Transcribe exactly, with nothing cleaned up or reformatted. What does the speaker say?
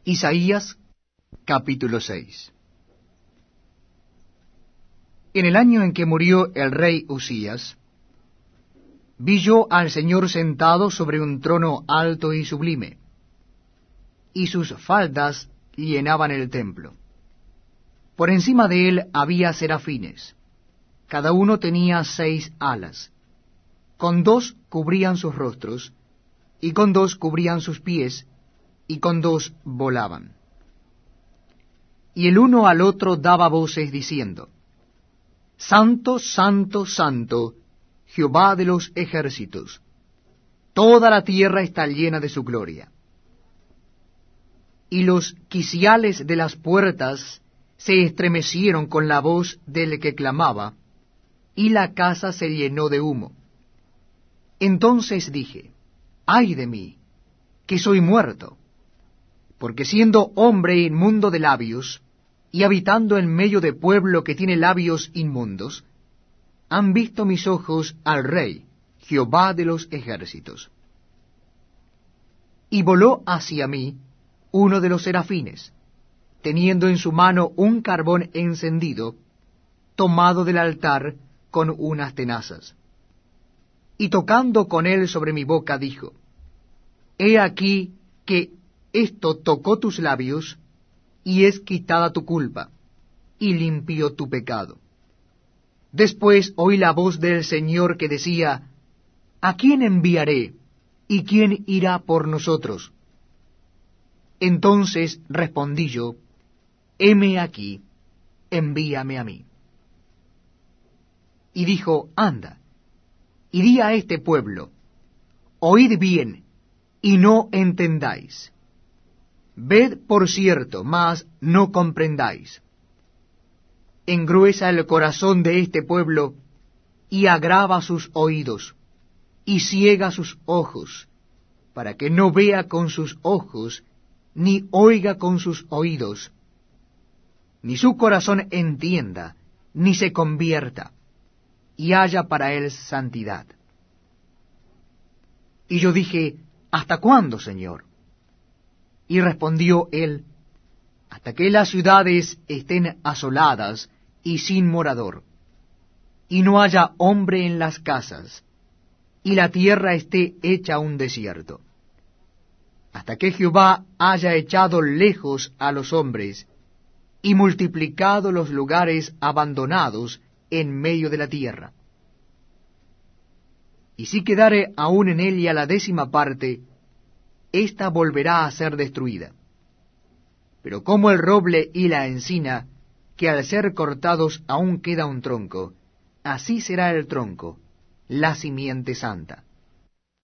Isaías capítulo seis. En el año en que murió el rey Usías, vi yo al Señor sentado sobre un trono alto y sublime, y sus faldas llenaban el templo. Por encima de él había serafines, cada uno tenía seis alas, con dos cubrían sus rostros, y con dos cubrían sus pies, y con dos volaban. Y el uno al otro daba voces diciendo: Santo, Santo, Santo, Jehová de los ejércitos, toda la tierra está llena de su gloria. Y los quiciales de las puertas se estremecieron con la voz del que clamaba, y la casa se llenó de humo. Entonces dije: ¡ay de mí, que soy muerto! Porque siendo hombre inmundo de labios, y habitando en medio de pueblo que tiene labios inmundos, han visto mis ojos al Rey, Jehová de los ejércitos. Y voló hacia mí uno de los serafines, teniendo en su mano un carbón encendido, tomado del altar con unas tenazas. Y tocando con él sobre mi boca, dijo: He aquí que esto tocó tus labios, y es quitada tu culpa, y limpió tu pecado. Después oí la voz del Señor que decía: ¿A quién enviaré, y quién irá por nosotros? Entonces respondí yo: Heme aquí, envíame a mí. Y dijo: Anda, y di a este pueblo: Oíd bien, y no entendáis. Ved por cierto, mas no comprendáis. Engruesa el corazón de este pueblo, y agrava sus oídos, y ciega sus ojos, para que no vea con sus ojos, ni oiga con sus oídos, ni su corazón entienda, ni se convierta, y haya para él santidad. Y yo dije: ¿Hasta cuándo, Señor? Y respondió él: hasta que las ciudades estén asoladas y sin morador, y no haya hombre en las casas, y la tierra esté hecha un desierto, hasta que Jehová haya echado lejos a los hombres, y multiplicado los lugares abandonados en medio de la tierra. Y si quedare aún en ella la décima parte, ésta volverá a ser destruida. Pero como el roble y la encina, que al ser cortados aún queda un tronco, así será el tronco, la simiente santa.